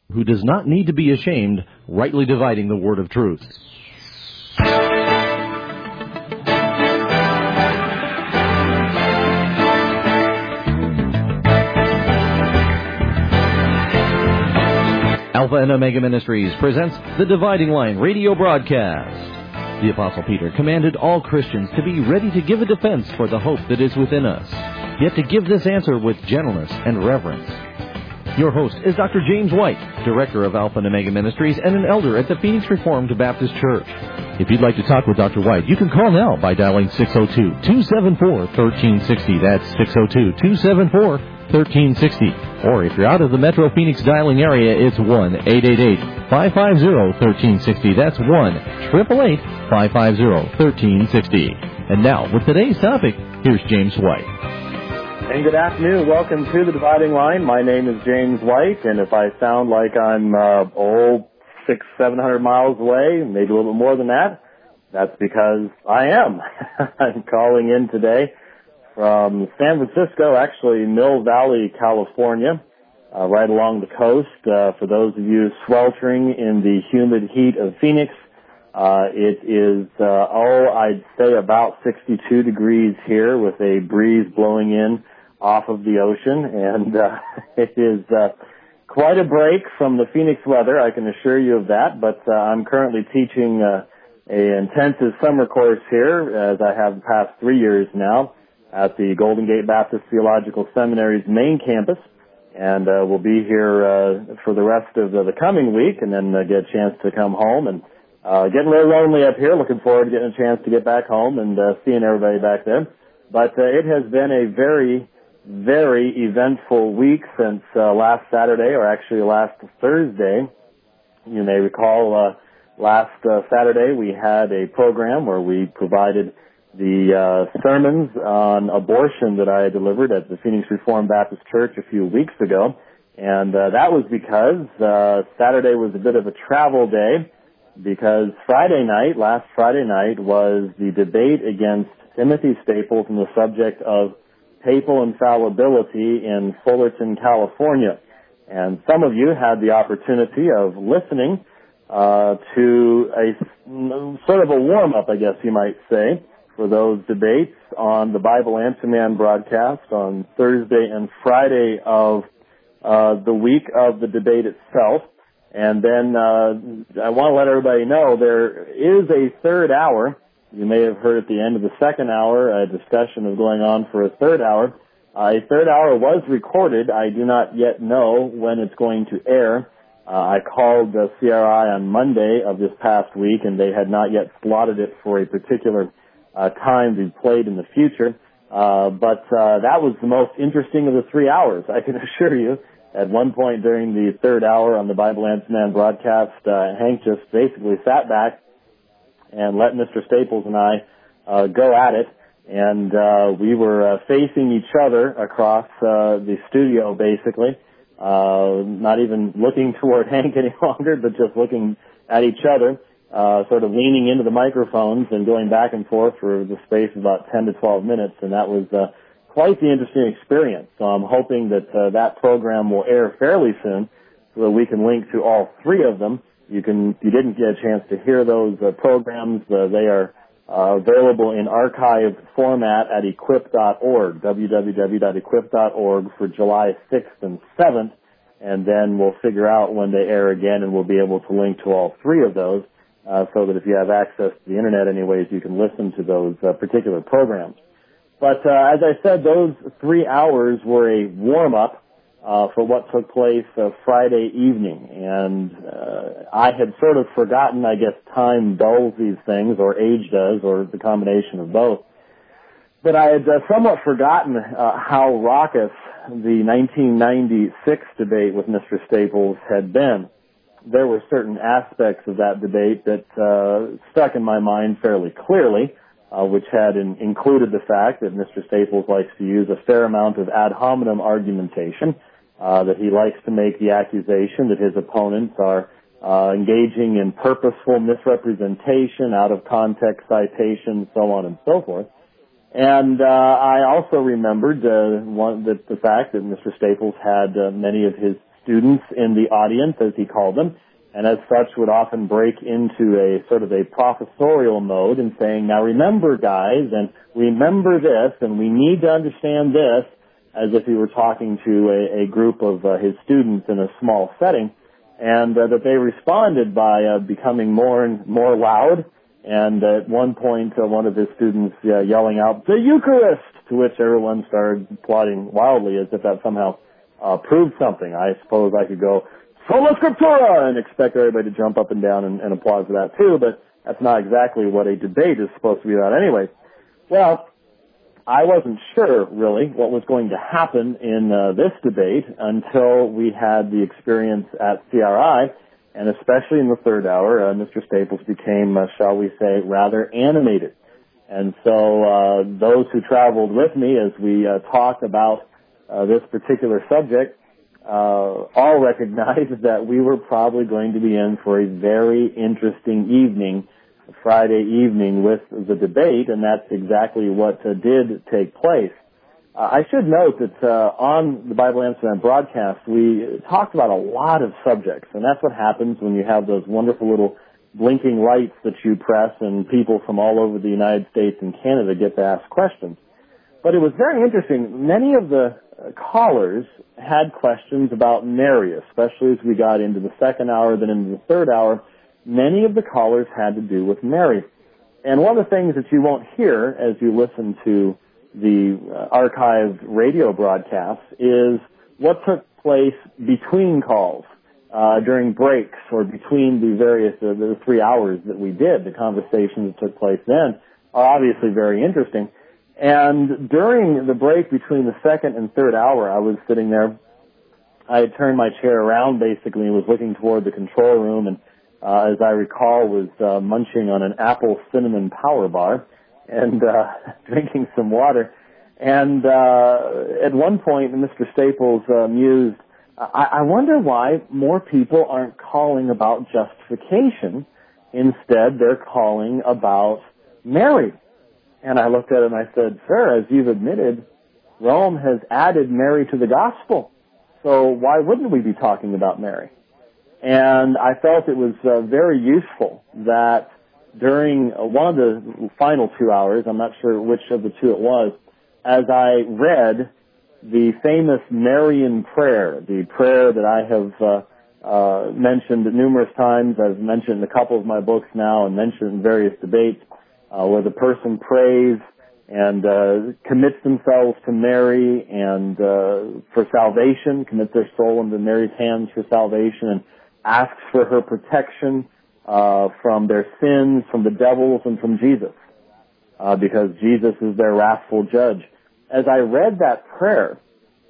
who does not need to be ashamed, rightly dividing the word of truth. Alpha and Omega Ministries presents the Dividing Line radio broadcast. The Apostle Peter commanded all Christians to be ready to give a defense for the hope that is within us, yet to give this answer with gentleness and reverence. Your host is Dr. James White, Director of Alpha and Omega Ministries and an elder at the Phoenix Reformed Baptist Church. If you'd like to talk with Dr. White, you can call now by dialing 602-274-1360. That's 602-274-1360. Or if you're out of the Metro Phoenix dialing area, it's 1-888-550-1360. That's 1-888-550-1360. And now, with today's topic, here's James White. And good afternoon. Welcome to the Dividing Line. My name is James White, and if I sound like I'm 600-700 miles away, maybe a little bit more than that, that's because I am. I'm calling in today from San Francisco, actually Mill Valley, California, right along the coast. For those of you sweltering in the humid heat of Phoenix, it is, I'd say about 62 degrees here with a breeze blowing in off of the ocean, and it is quite a break from the Phoenix weather, I can assure you of that, but I'm currently teaching an intensive summer course here, as I have the past 3 years now, at the Golden Gate Baptist Theological Seminary's main campus, and we'll be here for the rest of the coming week, and then get a chance to come home, and getting really lonely up here, looking forward to getting a chance to get back home and seeing everybody back there. But it has been a very eventful week since last Saturday, or actually last Thursday. You may recall last Saturday we had a program where we provided the sermons on abortion that I delivered at the Phoenix Reformed Baptist Church a few weeks ago. And that was because Saturday was a bit of a travel day, because last Friday night, was the debate against Timothy Staples on the subject of papal infallibility in Fullerton, California. And some of you had the opportunity of listening to a sort of a warm-up, I guess you might say, for those debates on the Bible Answer Man broadcast on Thursday and Friday of the week of the debate itself. And then I want to let everybody know there is a third hour. You may have heard at the end of the second hour a discussion of going on for a third hour. A third hour was recorded. I do not yet know when it's going to air. I called the CRI on Monday of this past week, and they had not yet slotted it for a particular time to be played in the future. But that was the most interesting of the 3 hours, I can assure you. At one point during the third hour on the Bible Answer Man broadcast, Hank just basically sat back and let Mr. Staples and I go at it, and we were facing each other across the studio, basically, not even looking toward Hank any longer, but just looking at each other, sort of leaning into the microphones and going back and forth for the space of about 10 to 12 minutes, and that was quite the interesting experience. So I'm hoping that that program will air fairly soon so that we can link to all three of them. If you didn't get a chance to hear those programs, they are available in archived format at equip.org, www.equip.org for July 6th and 7th, and then we'll figure out when they air again, and we'll be able to link to all three of those so that if you have access to the Internet anyways, you can listen to those particular programs. But as I said, those 3 hours were a warm-up for what took place Friday evening. And I had sort of forgotten, I guess time dulls these things, or age does, or the combination of both. But I had somewhat forgotten how raucous the 1996 debate with Mr. Staples had been. There were certain aspects of that debate that stuck in my mind fairly clearly, which had included the fact that Mr. Staples likes to use a fair amount of ad hominem argumentation, that he likes to make the accusation that his opponents are engaging in purposeful misrepresentation, out of context citation, so on and so forth. And I also remembered the fact that Mr. Staples had many of his students in the audience, as he called them, and as such would often break into a sort of a professorial mode and saying, now remember guys, and remember this, and we need to understand this, as if he were talking to a group of his students in a small setting, and that they responded by becoming more and more loud, and at one point one of his students yelling out, "The Eucharist!" to which everyone started applauding wildly as if that somehow proved something. I suppose I could go, "Sola Scriptura!" and expect everybody to jump up and down and applaud for that too, but that's not exactly what a debate is supposed to be about anyway. Well, I wasn't sure, really, what was going to happen in this debate until we had the experience at CRI, and especially in the third hour, Mr. Staples became, shall we say, rather animated. And so those who traveled with me as we talked about this particular subject all recognized that we were probably going to be in for a very interesting evening, Friday evening, with the debate, and that's exactly what did take place. I should note that on the Bible Amsterdam broadcast, we talked about a lot of subjects, and that's what happens when you have those wonderful little blinking lights that you press and people from all over the United States and Canada get to ask questions. But it was very interesting. Many of the callers had questions about Mary, especially as we got into the second hour, then into the third hour. Many of the callers had to do with Mary. And one of the things that you won't hear as you listen to the archived radio broadcasts is what took place between calls, during breaks or between the various, the 3 hours that we did. The conversations that took place then are obviously very interesting. And during the break between the second and third hour, I was sitting there. I had turned my chair around basically and was looking toward the control room, and as I recall, was munching on an apple cinnamon power bar and drinking some water. And at one point, Mr. Staples mused, I wonder why more people aren't calling about justification. Instead, they're calling about Mary. And I looked at him and I said, sir, as you've admitted, Rome has added Mary to the gospel. So why wouldn't we be talking about Mary? And I felt it was very useful that during one of the final 2 hours, I'm not sure which of the two it was, as I read the famous Marian prayer, the prayer that I have mentioned numerous times. I've mentioned in a couple of my books now and mentioned in various debates, where the person prays and commits themselves to Mary and for salvation, commits their soul into Mary's hands for salvation, and asks for her protection from their sins, from the devils, and from Jesus, because Jesus is their wrathful judge. As I read that prayer,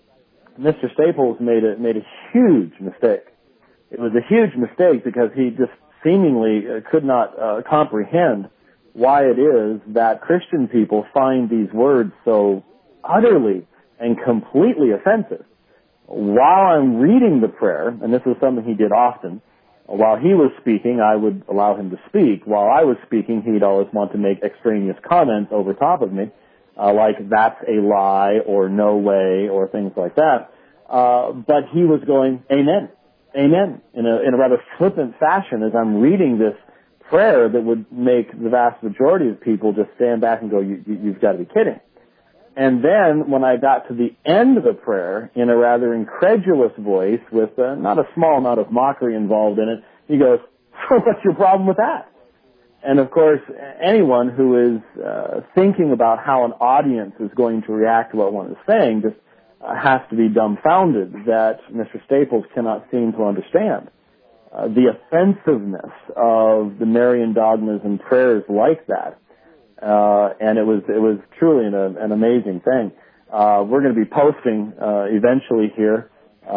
Mr. Staples made a huge mistake. It was a huge mistake because he just seemingly could not comprehend why it is that Christian people find these words so utterly and completely offensive. While I'm reading the prayer, and this is something he did often, while he was speaking, I would allow him to speak. While I was speaking, he'd always want to make extraneous comments over top of me, like that's a lie or no way or things like that. But he was going, amen, amen, in a rather flippant fashion as I'm reading this prayer that would make the vast majority of people just stand back and go, you've got to be kidding. And then when I got to the end of the prayer, in a rather incredulous voice with not a small amount of mockery involved in it, he goes, what's your problem with that? And of course, anyone who is thinking about how an audience is going to react to what one is saying just has to be dumbfounded that Mr. Staples cannot seem to understand the offensiveness of the Marian dogmas and prayers like that. And it was truly an amazing thing. We're going to be posting eventually here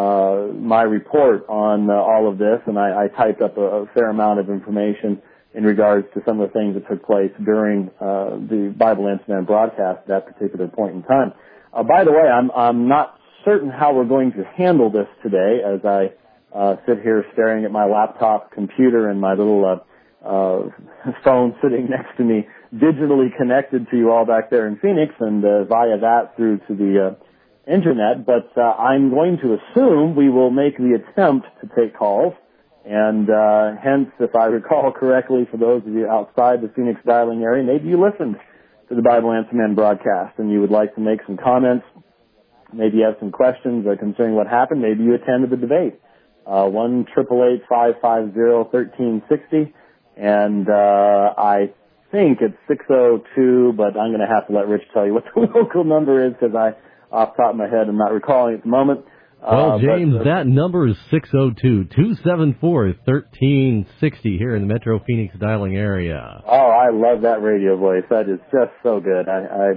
my report on all of this, and I typed up a fair amount of information in regards to some of the things that took place during the Bible Amsterdam broadcast at that particular point in time. By the way, I'm not certain how we're going to handle this today as I sit here staring at my laptop computer and my little phone sitting next to me, digitally connected to you all back there in Phoenix, and via that through to the internet, but I'm going to assume we will make the attempt to take calls. And hence, if I recall correctly, for those of you outside the Phoenix dialing area, maybe you listened to the Bible Answer Man broadcast and you would like to make some comments. Maybe you have some questions concerning what happened. Maybe you attended the debate. 1-888-550-1360. And I think it's 602, but I'm going to have to let Rich tell you what the local number is because off the top of my head, I'm not recalling at the moment. Well, James, that number is 602-274-1360 here in the Metro Phoenix dialing area. Oh, I love that radio voice. That is just so good. Does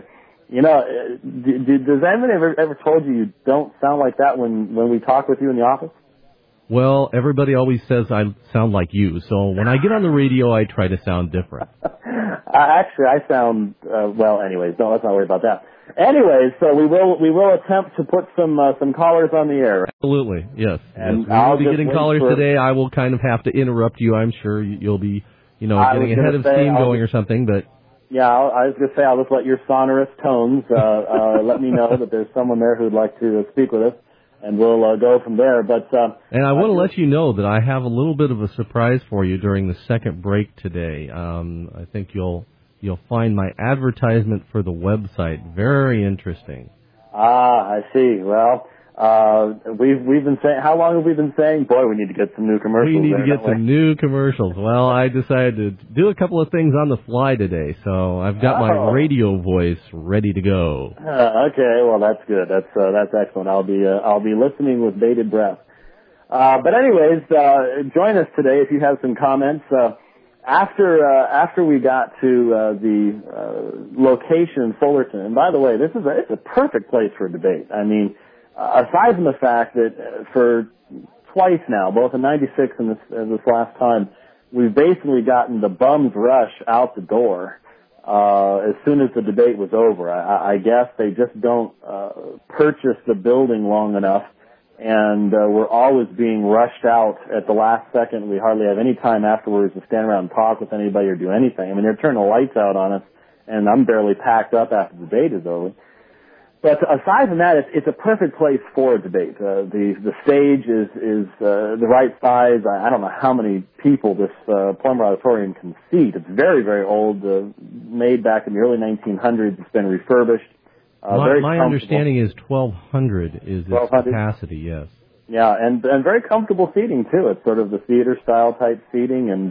anyone ever told you don't sound like that when we talk with you in the office? Well, everybody always says I sound like you, so when I get on the radio, I try to sound different. Actually, I sound, anyways, let's not worry about that. Anyways, so we will attempt to put some callers on the air. Absolutely, yes. And we'll be getting callers today. I will kind of have to interrupt you. I'm sure you'll be, getting ahead of steam going or something, but... Yeah, I was going to say, I'll just let your sonorous tones let me know that there's someone there who'd like to speak with us, and we'll go from there. But and I want to let you know that I have a little bit of a surprise for you during the second break today. I think you'll find my advertisement for the website very interesting. I see. Well, we've been saying, how long have we been saying? Boy, we need to get some new commercials. We need to get some new commercials. Well, I decided to do a couple of things on the fly today, so I've got my radio voice ready to go. Okay, well that's good. That's excellent. I'll be listening with bated breath. But anyways, join us today if you have some comments. After we got to the location in Fullerton, and by the way, it's a perfect place for a debate. I mean, aside from the fact that for twice now, both in '96 and this last time, we've basically gotten the bums rush out the door as soon as the debate was over. I guess they just don't purchase the building long enough. And we're always being rushed out at the last second. We hardly have any time afterwards to stand around and talk with anybody or do anything. I mean, they're turning the lights out on us, and I'm barely packed up after the debate is over. But aside from that, it's a perfect place for a debate. The stage is the right size. I don't know how many people this Plummer Auditorium can seat. It's very, very old, made back in the early 1900s. It's been refurbished. My understanding is 1,200 is its capacity, yes. Yeah, and very comfortable seating, too. It's sort of the theater-style type seating and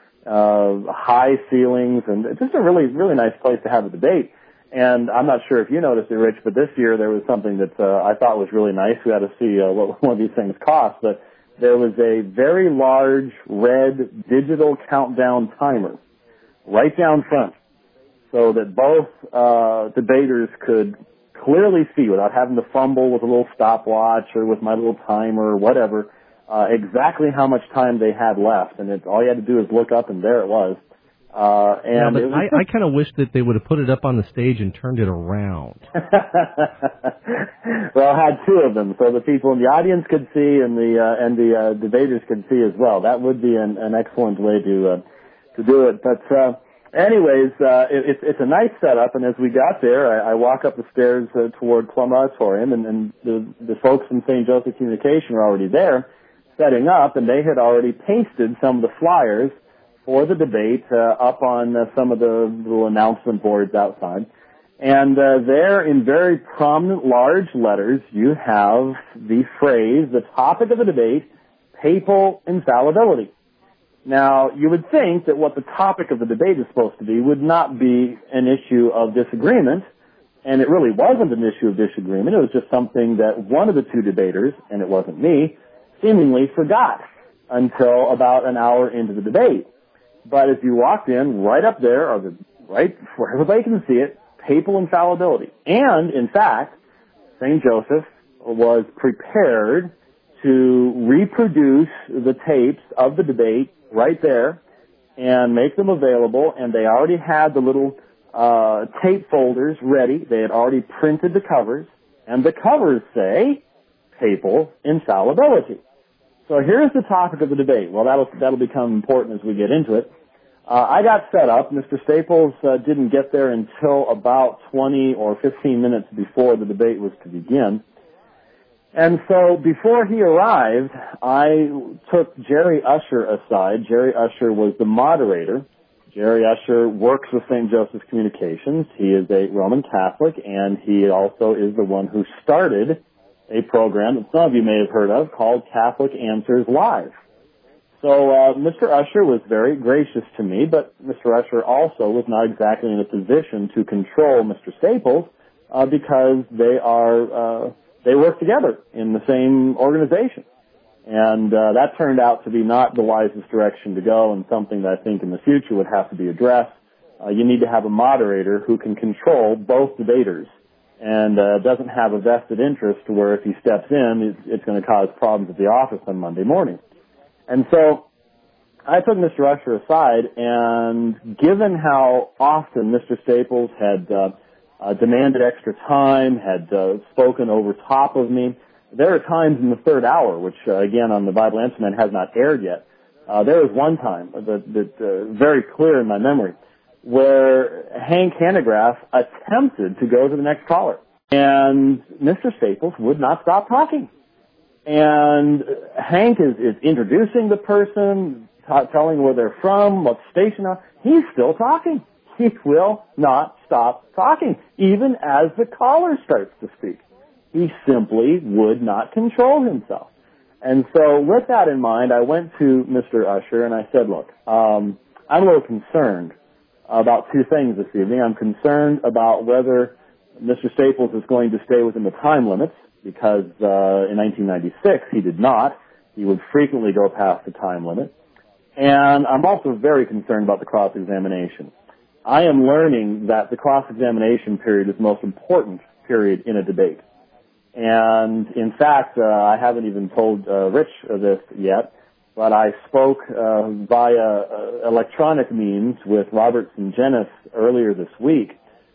high ceilings, and it's just a really, really nice place to have a debate. And I'm not sure if you noticed it, Rich, but this year there was something that I thought was really nice. We had to see what one of these things cost, but there was a very large red digital countdown timer right down front, so that both debaters could clearly see, without having to fumble with a little stopwatch or with my little timer or whatever, exactly how much time they had left. And all you had to do is look up, and there it was. I kind of wish that they would have put it up on the stage and turned it around. Well, I had two of them, so the people in the audience could see and the debaters could see as well. That would be an excellent way to do it. But anyways, it's a nice setup, and as we got there, I walk up the stairs toward Plummer Auditorium, and the folks from St. Joseph Communication were already there setting up, and they had already pasted some of the flyers for the debate up on some of the little announcement boards outside. And there, in very prominent large letters, you have the phrase, the topic of the debate, papal infallibility. Now, you would think that what the topic of the debate is supposed to be would not be an issue of disagreement, and it really wasn't an issue of disagreement. It was just something that one of the two debaters, and it wasn't me, seemingly forgot until about an hour into the debate. But as you walked in, right up there, right where everybody can see it, papal infallibility. And, in fact, St. Joseph was prepared to reproduce the tapes of the debate right there and make them available, and they already had the little tape folders ready. They had already printed the covers, and the covers say papal infallibility. So here's the topic of the debate. Well, that'll become important as we get into it. I got set up. Mr. Staples didn't get there until about 20 or 15 minutes before the debate was to begin. And so before he arrived, I took Jerry Usher aside. Jerry Usher was the moderator. Jerry Usher works with St. Joseph's Communications. He is a Roman Catholic, and he also is the one who started a program that some of you may have heard of called Catholic Answers Live. So Mr. Usher was very gracious to me, but Mr. Usher also was not exactly in a position to control Mr. Staples because they work together in the same organization. And that turned out to be not the wisest direction to go, and something that I think in the future would have to be addressed. You need to have a moderator who can control both debaters and doesn't have a vested interest where if he steps in, it's going to cause problems at the office on Monday morning. And so I took Mr. Usher aside, and given how often Mr. Staples had demanded extra time, had spoken over top of me, there are times in the third hour, which, again, on the Bible Answer Man has not aired yet. There was one time that very clear in my memory where Hank Hanegraaff attempted to go to the next caller. And Mr. Staples would not stop talking. And Hank is introducing the person, telling where they're from, what station are. He's still talking. He will not stop talking, even as the caller starts to speak. He simply would not control himself. And so with that in mind, I went to Mr. Usher and I said, look, I'm a little concerned about two things this evening. I'm concerned about whether Mr. Staples is going to stay within the time limits, because in 1996 he did not. He would frequently go past the time limit. And I'm also very concerned about the cross-examination. I am learning that the cross-examination period is the most important period in a debate. And in fact, I haven't even told Rich this yet, but I spoke via electronic means with Robert Sungenis earlier this week.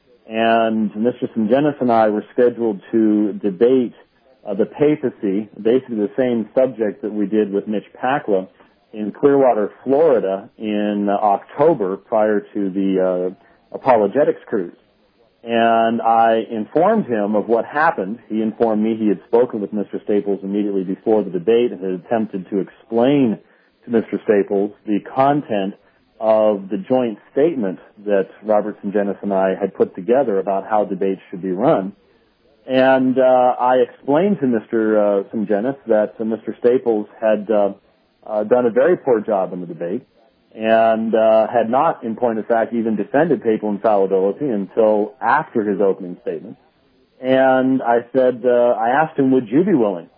And Mr. Sungenis and I were scheduled to debate the papacy, basically the same subject that we did with Mitch Pacla in Clearwater, Florida in October prior to the apologetics cruise. And I informed him of what happened. He informed me he had spoken with Mr. Staples immediately before the debate and had attempted to explain to Mr. Staples the content of the joint statement that Robert Sungenis and I had put together about how debates should be run. And I explained to Mr. Sungenis that Mr. Staples had done a very poor job in the debate and had not, in point of fact, even defended papal infallibility until after his opening statement. And I said, I asked him, would you be willing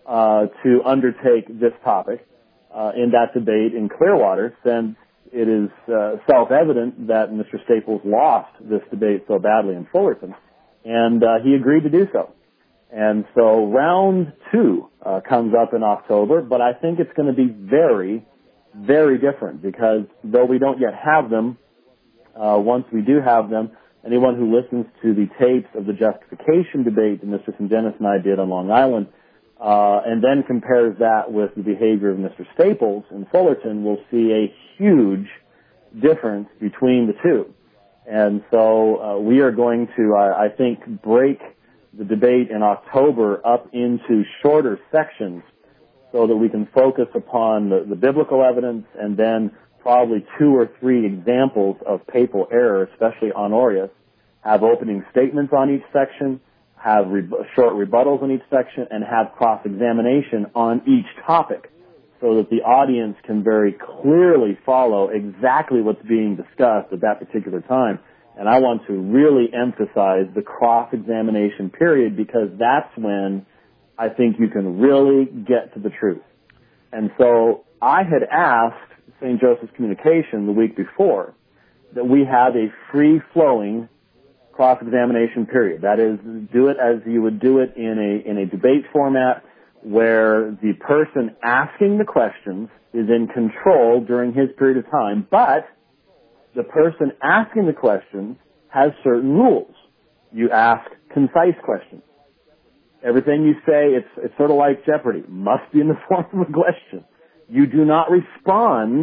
to undertake this topic in that debate in Clearwater, since it is self-evident that Mr. Staples lost this debate so badly in Fullerton? And he agreed to do so. And so round 2 comes up in October, but I think it's going to be very, very different, because though we don't yet have them, once we do have them, anyone who listens to the tapes of the justification debate that Mr. Sungenis and I did on Long Island, and then compares that with the behavior of Mr. Staples in Fullerton, will see a huge difference between the two. And so we are going to, I think, break the debate in October up into shorter sections so that we can focus upon the biblical evidence, and then probably 2 or 3 examples of papal error, especially Honorius, have opening statements on each section, have short rebuttals on each section, and have cross-examination on each topic, so that the audience can very clearly follow exactly what's being discussed at that particular time. And I want to really emphasize the cross-examination period, because that's when I think you can really get to the truth. And so I had asked St. Joseph's Communication the week before that we have a free-flowing cross-examination period. That is, do it as you would do it in a debate format, where the person asking the questions is in control during his period of time, but the person asking the questions has certain rules. You ask concise questions. Everything you say, it's sort of like Jeopardy, must be in the form of a question. You do not respond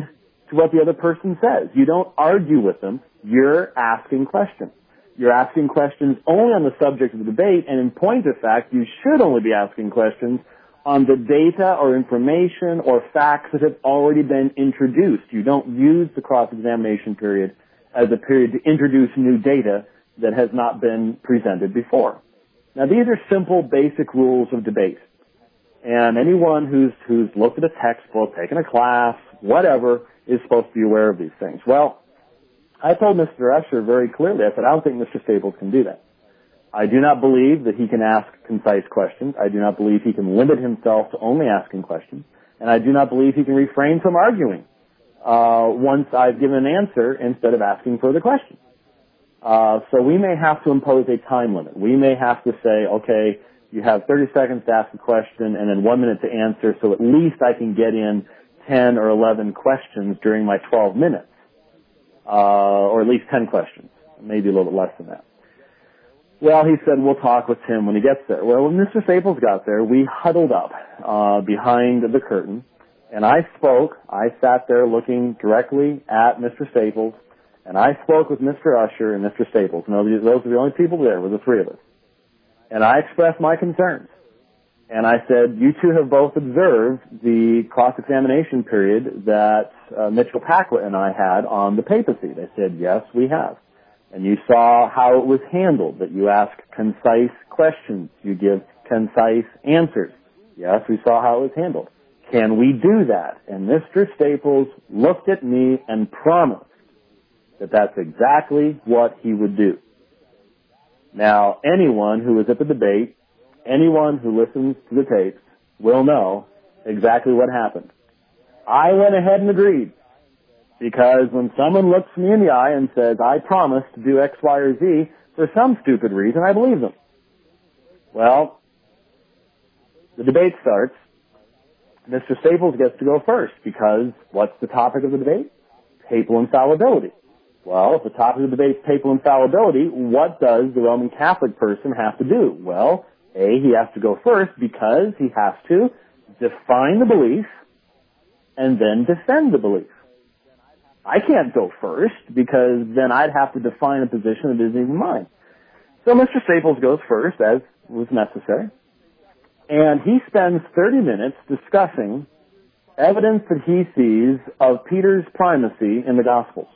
to what the other person says. You don't argue with them. You're asking questions. You're asking questions only on the subject of the debate, and in point of fact, you should only be asking questions on the data or information or facts that have already been introduced. You don't use the cross-examination period as a period to introduce new data that has not been presented before. Now, these are simple, basic rules of debate. And anyone who's looked at a textbook, taken a class, whatever, is supposed to be aware of these things. Well, I told Mr. Usher very clearly, I said, I don't think Mr. Staples can do that. I do not believe that he can ask concise questions. I do not believe he can limit himself to only asking questions. And I do not believe he can refrain from arguing once I've given an answer instead of asking further questions. So we may have to impose a time limit. We may have to say, okay, you have 30 seconds to ask a question and then 1 minute to answer, so at least I can get in 10 or 11 questions during my 12 minutes. Or at least 10 questions, maybe a little bit less than that. Well, he said, we'll talk with Tim when he gets there. Well, when Mr. Staples got there, we huddled up behind the curtain, and I spoke. I sat there looking directly at Mr. Staples, and I spoke with Mr. Usher and Mr. Staples. And those were the only people there, were the three of us. And I expressed my concerns. And I said, you two have both observed the cross-examination period that Mitchell Paquette and I had on the papacy. They said, yes, we have. And you saw how it was handled, that you ask concise questions, you give concise answers. Yes, we saw how it was handled. Can we do that? And Mr. Staples looked at me and promised that that's exactly what he would do. Now, anyone who was at the debate, anyone who listens to the tapes will know exactly what happened. I went ahead and agreed, because when someone looks me in the eye and says, I promise to do X, Y, or Z, for some stupid reason, I believe them. Well, the debate starts. Mr. Staples gets to go first, because what's the topic of the debate? Papal infallibility. Well, if the topic of the debate is papal infallibility, what does the Roman Catholic person have to do? Well, A, he has to go first because he has to define the belief and then defend the belief. I can't go first because then I'd have to define a position that isn't even mine. So Mr. Staples goes first, as was necessary, and he spends 30 minutes discussing evidence that he sees of Peter's primacy in the Gospels.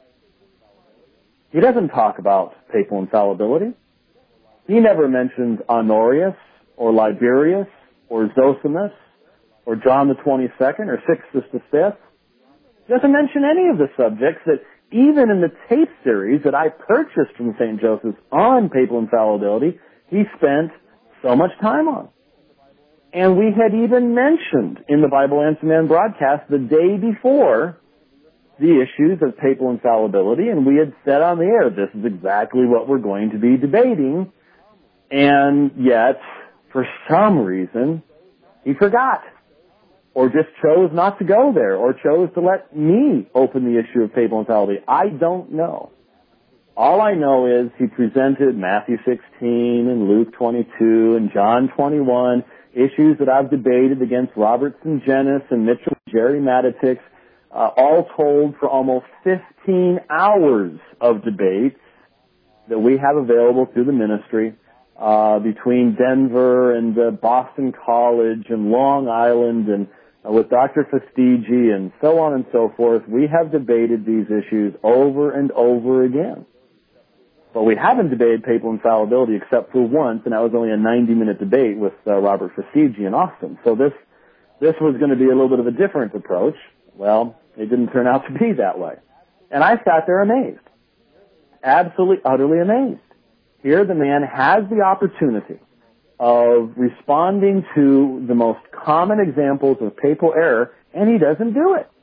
He doesn't talk about papal infallibility. He never mentions Honorius or Liberius or Zosimus or John the 22nd or Sixtus the Fifth. He doesn't mention any of the subjects that even in the tape series that I purchased from St. Joseph's on papal infallibility, he spent so much time on. And we had even mentioned in the Bible Answer Man broadcast the day before the issues of papal infallibility, and we had said on the air, this is exactly what we're going to be debating, and yet, for some reason, he forgot, or just chose not to go there, or chose to let me open the issue of papal infallibility. I don't know. All I know is he presented Matthew 16 and Luke 22 and John 21, issues that I've debated against Robertson Jennis and Mitchell Jerry Matitix, all told for almost 15 hours of debates that we have available through the ministry between Denver and Boston College and Long Island and with Dr. Fastigi and so on and so forth. We have debated these issues over and over again. But we haven't debated papal infallibility except for once, and that was only a 90-minute debate with Robert Fastigi in Austin. So this was going to be a little bit of a different approach. Well, it didn't turn out to be that way. And I sat there amazed. Absolutely, utterly amazed. Here the man has the opportunity of responding to the most common examples of papal error, and he doesn't do it.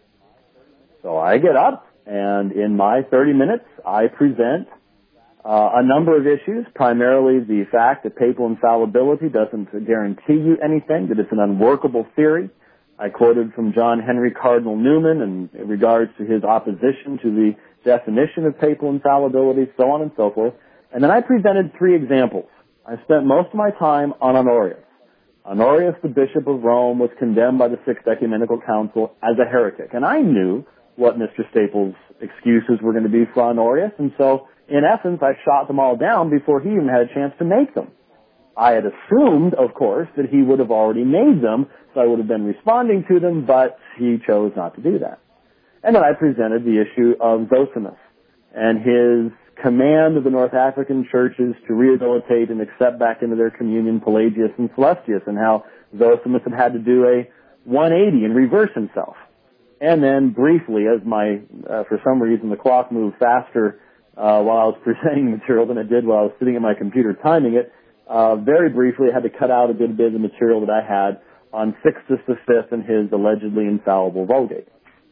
So I get up, and in my 30 minutes, I present a number of issues, primarily the fact that papal infallibility doesn't guarantee you anything, that it's an unworkable theory. I quoted from John Henry Cardinal Newman in regards to his opposition to the definition of papal infallibility, so on and so forth. And then I presented 3 examples. I spent most of my time on Honorius. Honorius, the Bishop of Rome, was condemned by the Sixth Ecumenical Council as a heretic. And I knew what Mr. Staples' excuses were going to be for Honorius, and so, in essence, I shot them all down before he even had a chance to make them. I had assumed, of course, that he would have already made them, so I would have been responding to them, but he chose not to do that. And then I presented the issue of Zosimus and his command of the North African churches to rehabilitate and accept back into their communion Pelagius and Celestius, and how Zosimus had to do a 180 and reverse himself. And then briefly, as for some reason the clock moved faster while I was presenting the material than it did while I was sitting at my computer timing it, very briefly I had to cut out a good bit of the material that I had on Sixtus V and his allegedly infallible Vulgate.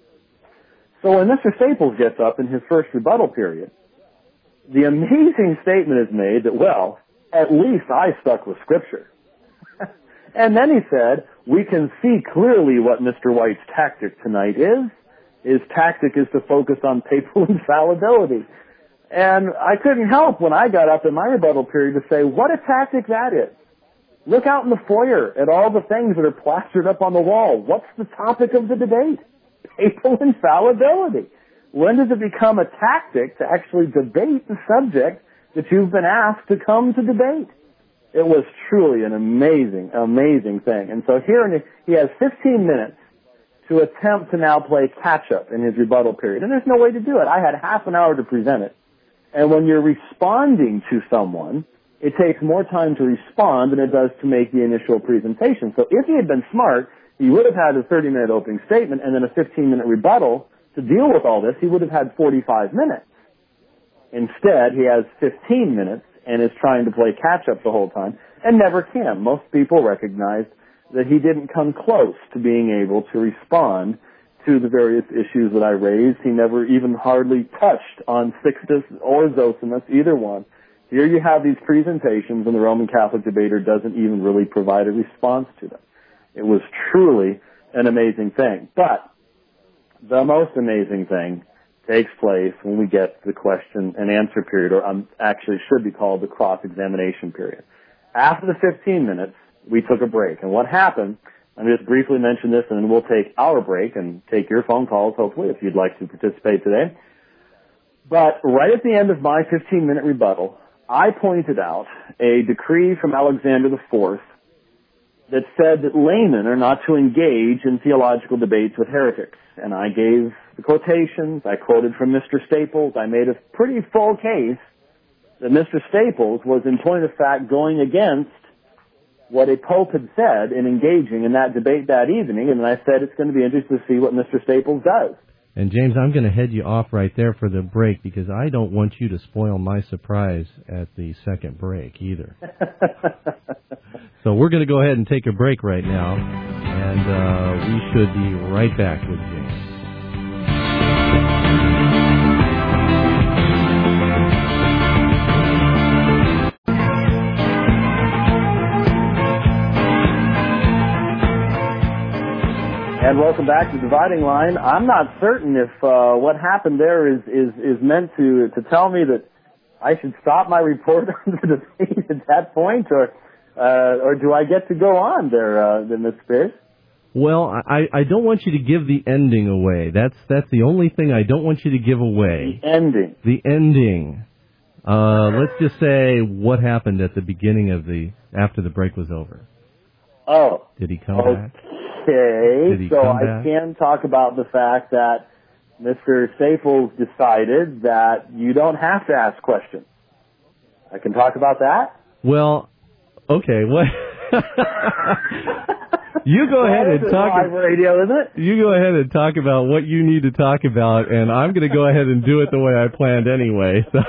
So when Mr. Staples gets up in his first rebuttal period, the amazing statement is made that, well, at least I stuck with Scripture. And then he said, we can see clearly what Mr. White's tactic tonight is. His tactic is to focus on papal infallibility. And I couldn't help when I got up in my rebuttal period to say, what a tactic that is. Look out in the foyer at all the things that are plastered up on the wall. What's the topic of the debate? Papal infallibility. When does it become a tactic to actually debate the subject that you've been asked to come to debate? It was truly an amazing, amazing thing. And so here he has 15 minutes to attempt to now play catch-up in his rebuttal period. And there's no way to do it. I had half an hour to present it. And when you're responding to someone, it takes more time to respond than it does to make the initial presentation. So if he had been smart, he would have had a 30-minute opening statement and then a 15-minute rebuttal. To deal with all this, he would have had 45 minutes. Instead, he has 15 minutes and is trying to play catch-up the whole time, and never can. Most people recognize that he didn't come close to being able to respond to the various issues that I raised. He never even hardly touched on Sixtus or Zosimus, either one. Here you have these presentations, and the Roman Catholic debater doesn't even really provide a response to them. It was truly an amazing thing. But the most amazing thing takes place when we get to the question and answer period, or actually should be called the cross-examination period. After the 15 minutes, we took a break. And what happened, let me just briefly mention this, and then we'll take our break and take your phone calls, hopefully, if you'd like to participate today. But right at the end of my 15-minute rebuttal, I pointed out a decree from Alexander IV that said that laymen are not to engage in theological debates with heretics. And I gave the quotations, I quoted from Mr. Staples, I made a pretty full case that Mr. Staples was in point of fact going against what a pope had said in engaging in that debate that evening, and then I said it's going to be interesting to see what Mr. Staples does. And James, I'm going to head you off right there for the break because I don't want you to spoil my surprise at the second break either. So we're going to go ahead and take a break right now, and we should be right back with James. And welcome back to Dividing Line. I'm not certain if what happened there is meant to tell me that I should stop my report on the debate at that point, or do I get to go on there, Ms. Spears? Well, I don't want you to give the ending away. That's the only thing I don't want you to give away. The ending. The ending. Let's just say what happened at the beginning of after the break was over. Oh. Did he come back? Okay, so I can talk about the fact that Mr. Staples decided that you don't have to ask questions. I can talk about that? Well, okay, what? You go ahead and talk. Live radio, isn't it? You go ahead and talk about what you need to talk about, and I'm going to go ahead and do it the way I planned anyway. So.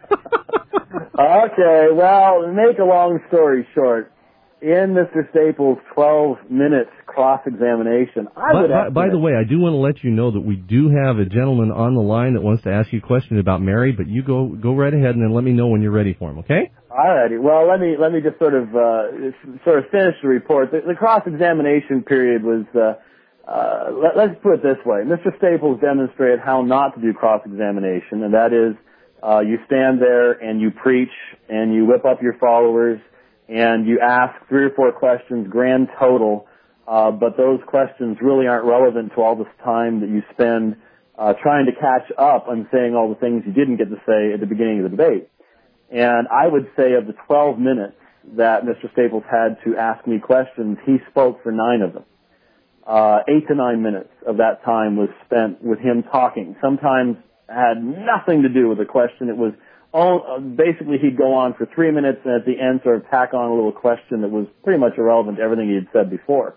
Okay, well, to make a long story short, in Mr. Staples' 12-minute cross-examination, By the way, I do want to let you know that we do have a gentleman on the line that wants to ask you a question about Mary, but you go right ahead and then let me know when you're ready for him, okay? All righty. Well, let me just sort of finish the report. The cross-examination period was, let's put it this way. Mr. Staples demonstrated how not to do cross-examination, and that is you stand there and you preach and you whip up your followers and you ask 3 or 4 questions, grand total, but those questions really aren't relevant to all this time that you spend trying to catch up on saying all the things he didn't get to say at the beginning of the debate. And I would say of the 12 minutes that Mr. Staples had to ask me questions, he spoke for 9 of them. 8 to 9 minutes of that time was spent with him talking. Sometimes had nothing to do with the question. It was basically he'd go on for 3 minutes and at the end sort of tack on a little question that was pretty much irrelevant to everything he had said before.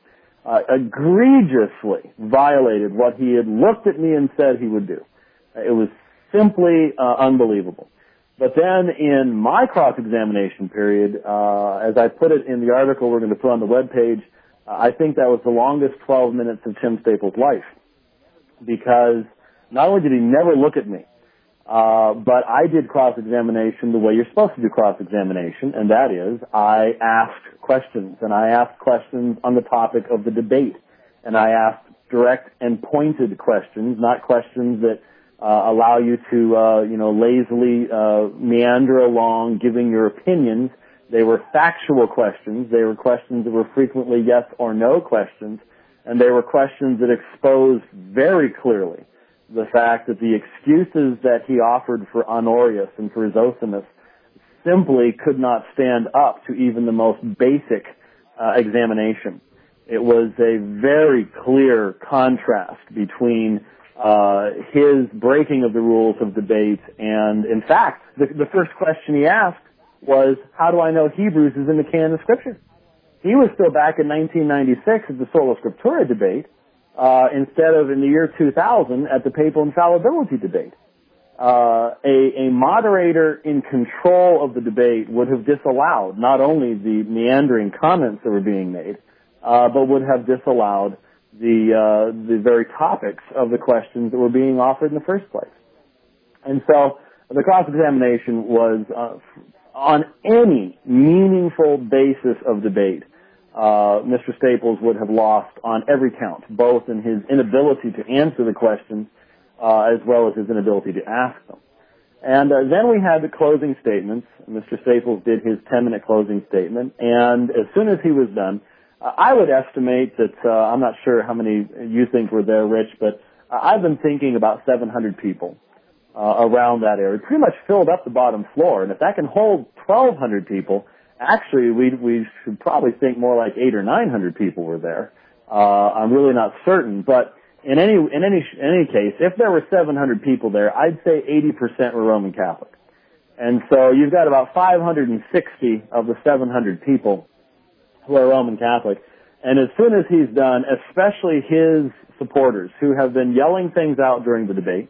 Egregiously violated what he had looked at me and said he would do. It was simply unbelievable. But then in my cross-examination period, as I put it in the article we're going to put on the webpage, I think that was the longest 12 minutes of Tim Staples' life. Because not only did he never look at me, but I did cross-examination the way you're supposed to do cross-examination, and that is I asked questions, and I asked questions on the topic of the debate. And I asked direct and pointed questions, not questions that allow you to, lazily meander along giving your opinions. They were factual questions. They were questions that were frequently yes or no questions, and they were questions that exposed very clearly the fact that the excuses that he offered for Honorius and for Zosimus simply could not stand up to even the most basic examination. It was a very clear contrast between his breaking of the rules of debate and, in fact, the first question he asked was, how do I know Hebrews is in the canon of Scripture? He was still back in 1996 at the Sola Scriptura debate, instead of in the year 2000 at the papal infallibility debate. A moderator in control of the debate would have disallowed not only the meandering comments that were being made, but would have disallowed the very topics of the questions that were being offered in the first place. And so the cross-examination was on any meaningful basis of debate. Mr. Staples would have lost on every count, both in his inability to answer the questions as well as his inability to ask them. And then we had the closing statements. Mr. Staples did his 10-minute closing statement, and as soon as he was done, I would estimate that, I'm not sure how many you think were there, Rich, but I've been thinking about 700 people around that area. It pretty much filled up the bottom floor, and if that can hold 1,200 people, actually we should probably think more like 800 or 900 people were there. I'm really not certain, but in any case, if there were 700 people there, I'd say 80% were Roman Catholic. And so you've got about 560 of the 700 people who are Roman Catholic. And as soon as he's done, especially his supporters who have been yelling things out during the debate,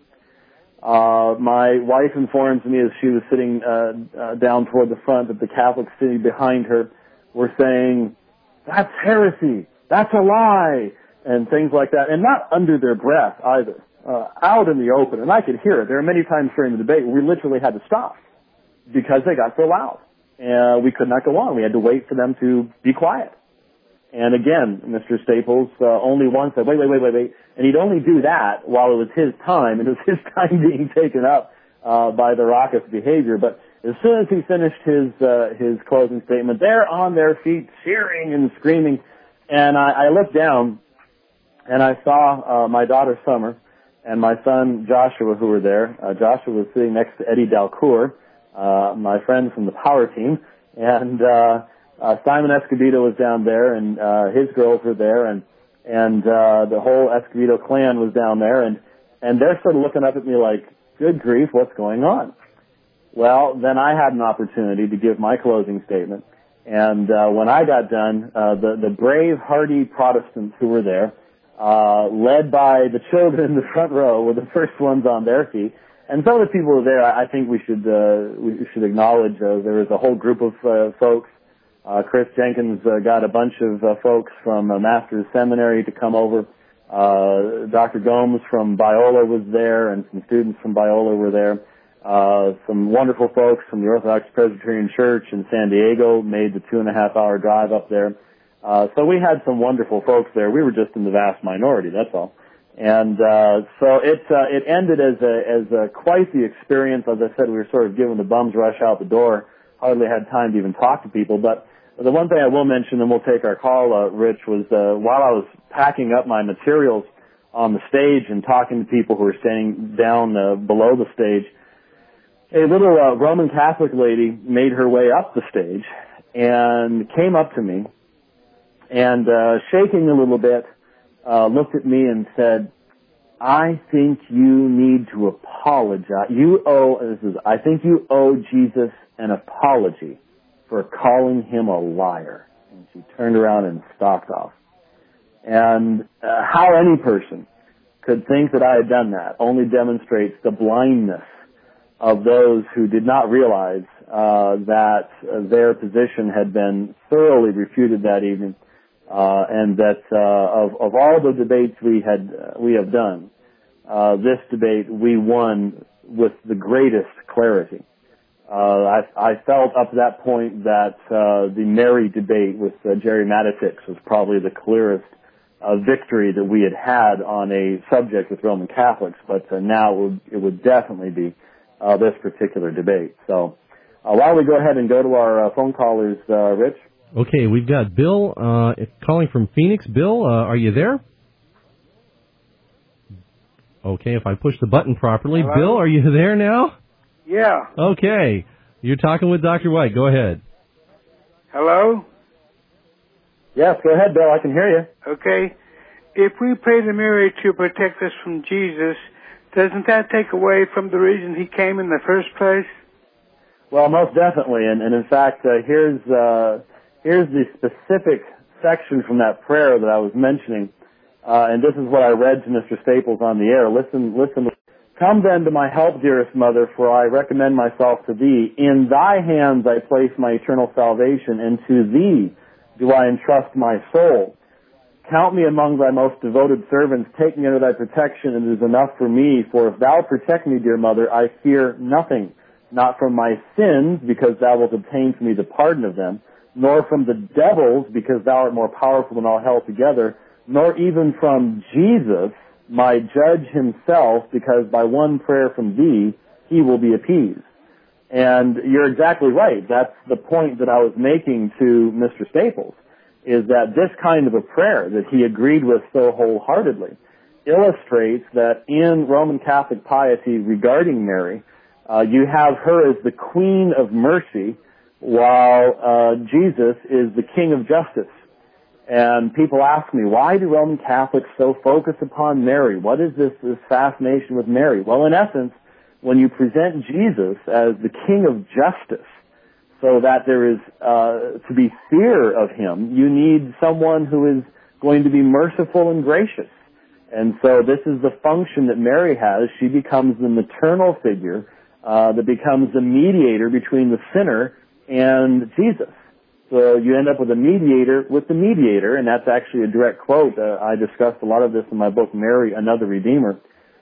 my wife informs me as she was sitting down toward the front that the Catholics sitting behind her were saying, "That's heresy, that's a lie," and things like that, and not under their breath either, out in the open. And I could hear it. There are many times during the debate where we literally had to stop because they got so loud. We could not go on. We had to wait for them to be quiet. And again, Mr. Staples only once said, wait, and he'd only do that while it was his time, and it was his time being taken up by the raucous behavior. But as soon as he finished his closing statement, they're on their feet cheering and screaming. And I looked down, and I saw my daughter Summer and my son Joshua, who were there. Joshua was sitting next to Eddie Dalcour, my friend from the power team, and Simon Escobedo was down there, and his girls were there, and the whole Escobedo clan was down there, and they're sort of looking up at me like, good grief, what's going on? Well, then I had an opportunity to give my closing statement, and when I got done, the brave, hardy Protestants who were there, led by the children in the front row, were the first ones on their feet. And some of the people who were there, I think we should acknowledge. There was a whole group of folks. Chris Jenkins got a bunch of folks from Master's Seminary to come over. Dr. Gomes from Biola was there, and some students from Biola were there. Some wonderful folks from the Orthodox Presbyterian Church in San Diego made the 2.5-hour drive up there. So we had some wonderful folks there. We were just in the vast minority, that's all. And so it ended as quite the experience. As I said, we were sort of given the bums rush out the door. Hardly had time to even talk to people. But the one thing I will mention, and we'll take our call, Rich, was while I was packing up my materials, on the stage and talking to people who were standing down below the stage, a little Roman Catholic lady made her way up the stage and came up to me and, shaking a little bit, looked at me and said, I think you need to apologize. I think you owe Jesus an apology for calling him a liar. And she turned around and stalked off. And how any person could think that I had done that only demonstrates the blindness of those who did not realize that their position had been thoroughly refuted that evening, and that of all the debates we have done, this debate we won with the greatest clarity. I felt up to that point that the Mary debate with Jerry Matitix was probably the clearest victory that we had on a subject with Roman Catholics, but now it would definitely be this particular debate. So why don't we go ahead and go to our phone callers, Rich? Okay, we've got Bill calling from Phoenix. Bill, are you there? Okay, if I push the button properly. Hello? Bill, are you there now? Yeah. Okay, you're talking with Dr. White. Go ahead. Hello? Yes, go ahead, Bill. I can hear you. Okay. If we pray to Mary to protect us from Jesus, doesn't that take away from the reason he came in the first place? Well, most definitely. And in fact, here's the specific section from that prayer that I was mentioning. And this is what I read to Mr. Staples on the air. Listen. Come then to my help, dearest mother, for I recommend myself to thee. In thy hands I place my eternal salvation, and to thee do I entrust my soul. Count me among thy most devoted servants. Take me under thy protection, and it is enough for me. For if thou protect me, dear mother, I fear nothing, not from my sins, because thou wilt obtain for me the pardon of them, nor from the devils, because thou art more powerful than all hell together, nor even from Jesus, my judge himself, because by one prayer from thee, he will be appeased. And you're exactly right. That's the point that I was making to Mr. Staples, is that this kind of a prayer that he agreed with so wholeheartedly illustrates that in Roman Catholic piety regarding Mary, you have her as the Queen of Mercy, while Jesus is the King of Justice. And people ask me, why do Roman Catholics so focus upon Mary? What is this fascination with Mary? Well, in essence, when you present Jesus as the King of Justice, so that there is to be fear of him, you need someone who is going to be merciful and gracious. And so this is the function that Mary has. She becomes the maternal figure that becomes the mediator between the sinner and Jesus. So you end up with a mediator with the mediator, and that's actually a direct quote. I discussed a lot of this in my book, Mary, Another Redeemer.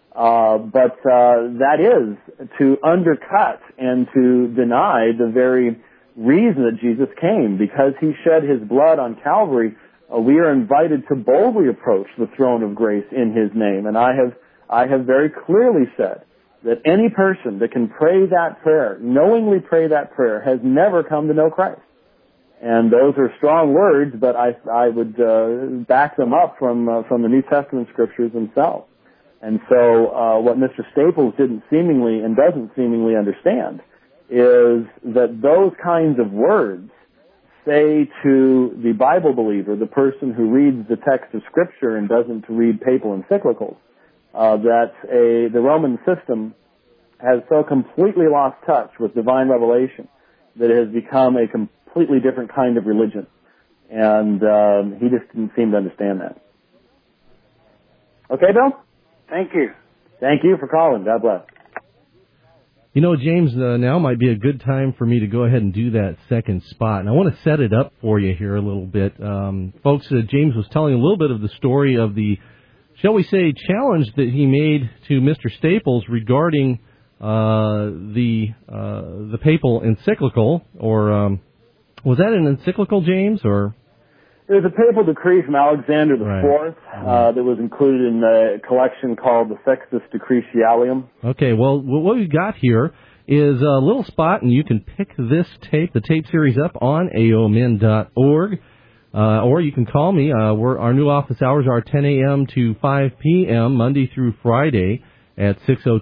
But that is to undercut and to deny the very reason that Jesus came. Because he shed his blood on Calvary, we are invited to boldly approach the throne of grace in his name. And I have very clearly said that any person that can pray that prayer, knowingly pray that prayer, has never come to know Christ. And those are strong words, but I would back them up from the New Testament scriptures themselves. And so what Mr. Staples didn't seemingly and doesn't seemingly understand is that those kinds of words say to the Bible believer, the person who reads the text of Scripture and doesn't read papal encyclicals, that the Roman system has so completely lost touch with divine revelation that it has become a completely different kind of religion. And he just didn't seem to understand that. Okay, Bill? Thank you. Thank you for calling. God bless. You know, James, now might be a good time for me to go ahead and do that second spot. And I want to set it up for you here a little bit. Folks, James was telling a little bit of the story of the, shall we say, challenge that he made to Mr. Staples regarding the papal encyclical, or was that an encyclical, James, or? It was a papal decree from Alexander IV that was included in a collection called the Sextus Decretialium. Okay, well, what we've got here is a little spot, and you can pick this tape, the tape series, up on aomin.org. Or you can call me. Our new office hours are 10 a.m. to 5 p.m. Monday through Friday at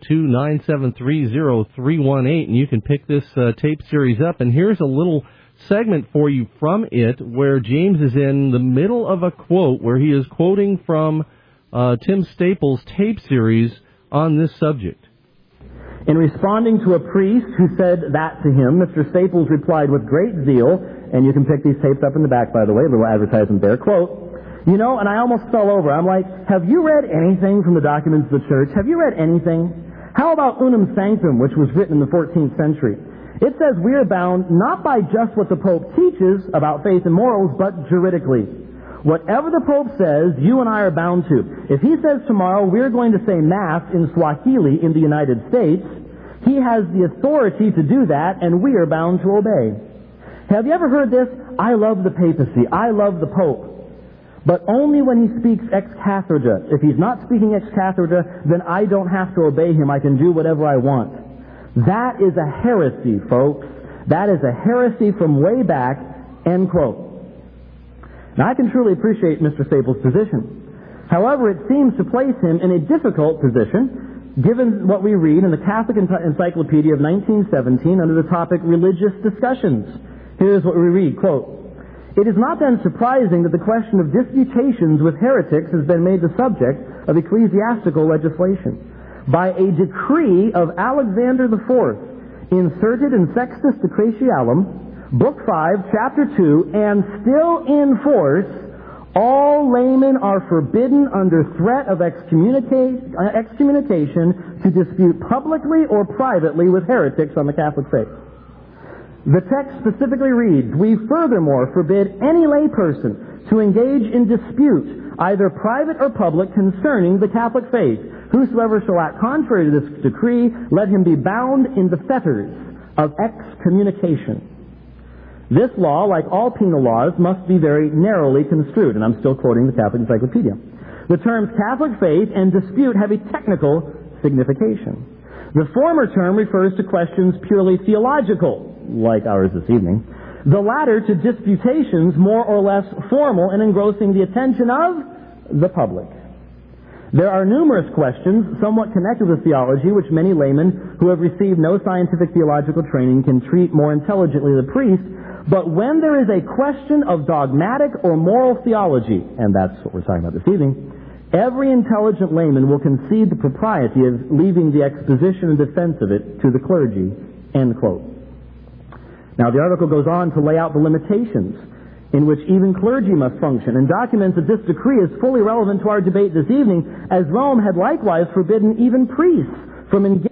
602-973-0318. And you can pick this tape series up. And here's a little segment for you from it where James is in the middle of a quote where he is quoting from Tim Staples' tape series on this subject. In responding to a priest who said that to him, Mr. Staples replied with great zeal, and you can pick these tapes up in the back, by the way, a little advertisement there, quote, "You know," and I almost fell over. I'm like, "Have you read anything from the documents of the church? Have you read anything? How about Unum Sanctum, which was written in the 14th century? It says we are bound not by just what the Pope teaches about faith and morals, but juridically. Whatever the Pope says, you and I are bound to. If he says tomorrow we're going to say Mass in Swahili in the United States, he has the authority to do that, and we are bound to obey. Have you ever heard this? I love the papacy. I love the Pope. But only when he speaks ex cathedra. If he's not speaking ex cathedra, then I don't have to obey him. I can do whatever I want." That is a heresy, folks. That is a heresy from way back, end quote. Now, I can truly appreciate Mr. Staples' position. However, it seems to place him in a difficult position, given what we read in the Catholic Encyclopedia of 1917 under the topic Religious Discussions. Here's what we read, quote, "It is not then surprising that the question of disputations with heretics has been made the subject of ecclesiastical legislation. By a decree of Alexander IV, inserted in Sextus Decretialum, Book 5, Chapter 2, and still in force, all laymen are forbidden under threat of excommunication to dispute publicly or privately with heretics on the Catholic faith. The text specifically reads, we furthermore forbid any layperson to engage in dispute, either private or public, concerning the Catholic faith. Whosoever shall act contrary to this decree, let him be bound in the fetters of excommunication. This law, like all penal laws, must be very narrowly construed." And I'm still quoting the Catholic Encyclopedia. "The terms Catholic faith and dispute have a technical signification. The former term refers to questions purely theological, like ours this evening. The latter to disputations more or less formal and engrossing the attention of the public. There are numerous questions, somewhat connected with theology, which many laymen who have received no scientific theological training can treat more intelligently than the priest, but when there is a question of dogmatic or moral theology, and that's what we're talking about this evening, every intelligent layman will concede the propriety of leaving the exposition and defense of it to the clergy," end quote. Now, the article goes on to lay out the limitations in which even clergy must function, and documents that this decree is fully relevant to our debate this evening, as Rome had likewise forbidden even priests from engaging.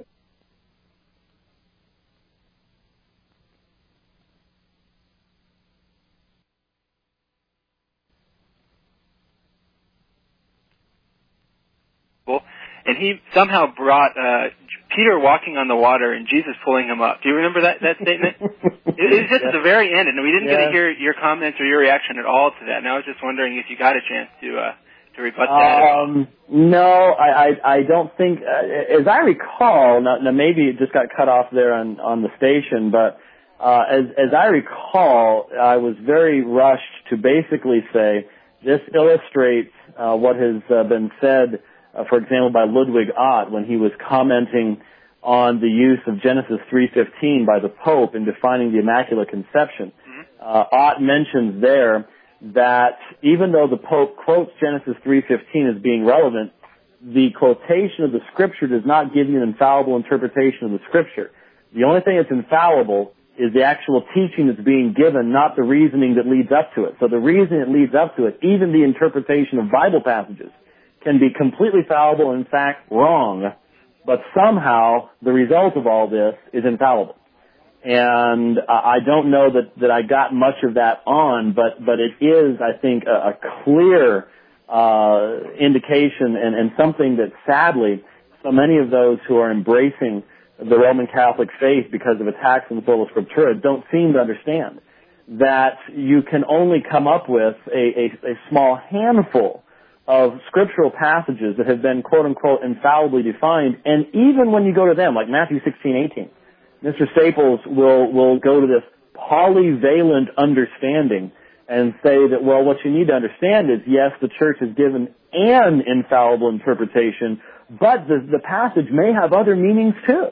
And he somehow brought Peter walking on the water and Jesus pulling him up. Do you remember that statement? It was just at the very end, and we didn't get to hear your comments or your reaction at all to that. And I was just wondering if you got a chance to rebut that. No, I don't think. As I recall, now maybe it just got cut off there on the station, but as I recall, I was very rushed to basically say this illustrates what has been said. For example, by Ludwig Ott, when he was commenting on the use of Genesis 3:15 by the Pope in defining the Immaculate Conception. Ott mentions there that even though the Pope quotes Genesis 3:15 as being relevant, the quotation of the Scripture does not give you an infallible interpretation of the Scripture. The only thing that's infallible is the actual teaching that's being given, not the reasoning that leads up to it. So the reason it leads up to it, even the interpretation of Bible passages, can be completely fallible and in fact wrong, but somehow the result of all this is infallible. And I don't know that I got much of that on, but it is, I think, a clear indication and something that sadly so many of those who are embracing the Roman Catholic faith because of attacks on the sola scriptura don't seem to understand, that you can only come up with a small handful of scriptural passages that have been quote-unquote infallibly defined, and even when you go to them, like Matthew 16:18, Mr. Staples will go to this polyvalent understanding and say that, well, what you need to understand is, yes, the church has given an infallible interpretation, but the passage may have other meanings too.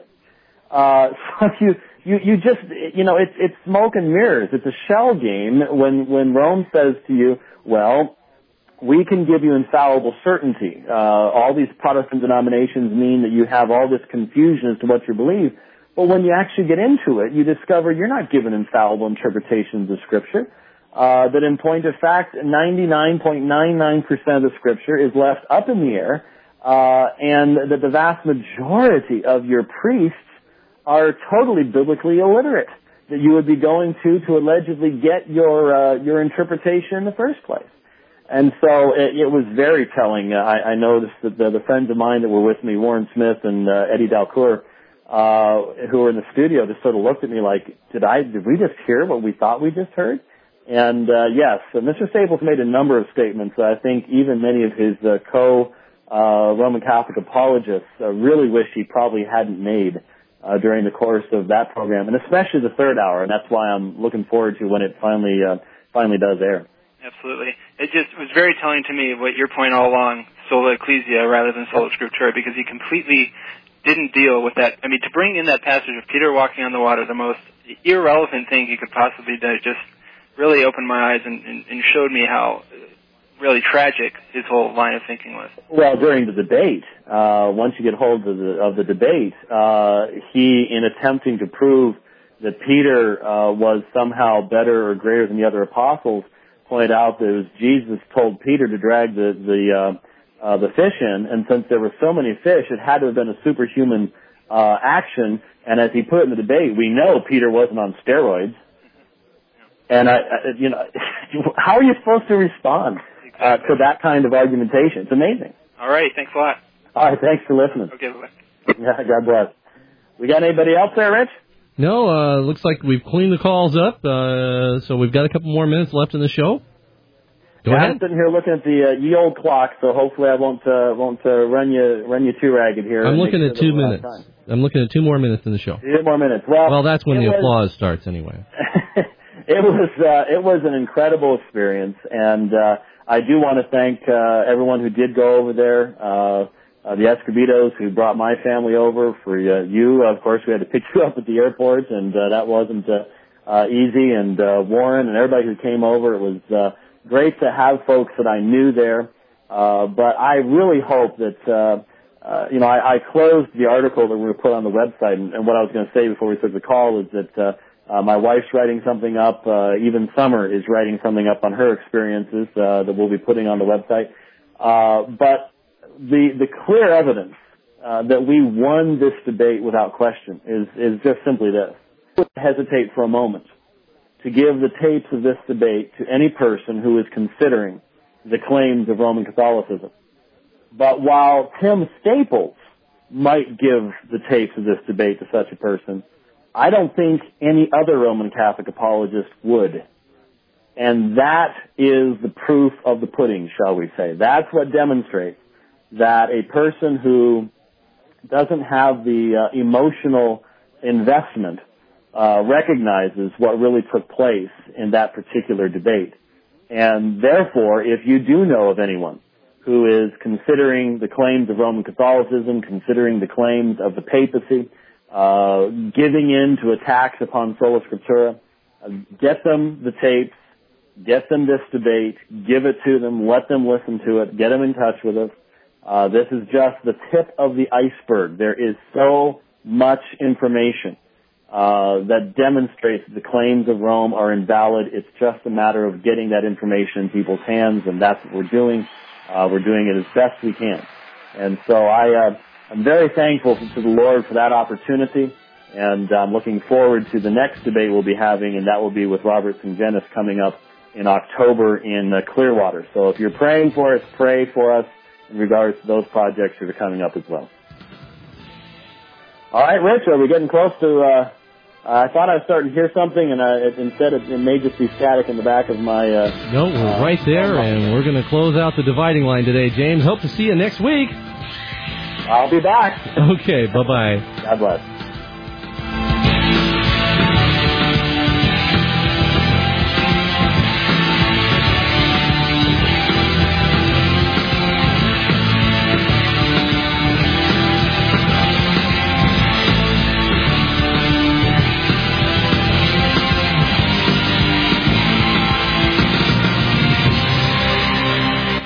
So you just, it's smoke and mirrors. It's a shell game when Rome says to you, well, we can give you infallible certainty. All these Protestant denominations mean that you have all this confusion as to what you believe. But when you actually get into it, you discover you're not given infallible interpretations of Scripture. That in point of fact, 99.99% of the Scripture is left up in the air, and that the vast majority of your priests are totally biblically illiterate, that you would be going to allegedly get your interpretation in the first place. And so it was very telling. I noticed that the friends of mine that were with me, Warren Smith and Eddie Dalcour, who were in the studio, just sort of looked at me like, did we just hear what we thought we just heard? And yes, Mr. Staples made a number of statements that I think even many of his Roman Catholic apologists really wish he probably hadn't made during the course of that program, and especially the third hour. And that's why I'm looking forward to when it finally does air. Absolutely. It just was very telling to me what your point all along, sola ecclesia rather than sola scriptura, because he completely didn't deal with that. I mean, to bring in that passage of Peter walking on the water, the most irrelevant thing he could possibly do, just really opened my eyes and showed me how really tragic his whole line of thinking was. Well, during the debate, once you get hold of the debate, he, in attempting to prove that Peter was somehow better or greater than the other apostles, pointed out that it was Jesus told Peter to drag the fish in, and since there were so many fish, it had to have been a superhuman action. And as he put it in the debate, we know Peter wasn't on steroids. And how are you supposed to respond to that kind of argumentation? It's amazing. All right, thanks a lot. All right, thanks for listening. Okay, bye. Yeah, God bless. We got anybody else there, Rich? No, looks like we've cleaned the calls up, so we've got a couple more minutes left in the show. Go ahead. I'm sitting here looking at the ye old clock, so hopefully I won't run you too ragged here. I'm looking at 2 minutes. I'm looking at 2 more minutes in the show. 2 more minutes. Well, that's when the applause starts, anyway. It was an incredible experience, and I do want to thank everyone who did go over there. The Escobedos who brought my family over. For you, of course, we had to pick you up at the airport, and that wasn't easy. And Warren and everybody who came over, it was great to have folks that I knew there. But I really hope that I closed the article that we were put on the website, and what I was going to say before we took the call is that my wife's writing something up. Even Summer is writing something up on her experiences that we'll be putting on the website. But the clear evidence that we won this debate without question is just simply this. I wouldn't hesitate for a moment to give the tapes of this debate to any person who is considering the claims of Roman Catholicism. But while Tim Staples might give the tapes of this debate to such a person, I don't think any other Roman Catholic apologist would. And that is the proof of the pudding, shall we say. That's what demonstrates that a person who doesn't have the emotional investment recognizes what really took place in that particular debate. And therefore, if you do know of anyone who is considering the claims of Roman Catholicism, considering the claims of the papacy, giving in to attacks upon sola scriptura, get them the tapes, get them this debate, give it to them, let them listen to it, get them in touch with us. This is just the tip of the iceberg. There is so much information that demonstrates that the claims of Rome are invalid. It's just a matter of getting that information in people's hands, and that's what we're doing. We're doing it as best we can. And so I'm very thankful to the Lord for that opportunity, and I'm looking forward to the next debate we'll be having, and that will be with Robert Sungenis coming up in October in Clearwater. So if you're praying for us, pray for us in regards to those projects that are coming up as well. All right, Rich, are we getting close to... I thought I was starting to hear something, and instead it may just be static in the back of my... No, we're right there, and we're going to close out the dividing line today, James. Hope to see you next week. I'll be back. Okay, bye-bye. God bless.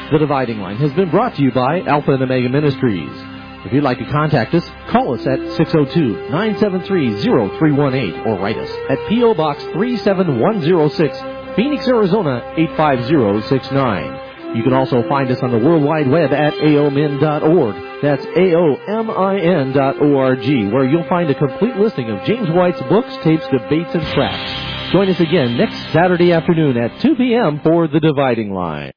The Dividing Line has been brought to you by Alpha and Omega Ministries. If you'd like to contact us, call us at 602-973-0318 or write us at P.O. Box 37106, Phoenix, Arizona 85069. You can also find us on the World Wide Web at aomin.org. That's aomin.org, where you'll find a complete listing of James White's books, tapes, debates, and tracts. Join us again next Saturday afternoon at 2 p.m. for The Dividing Line.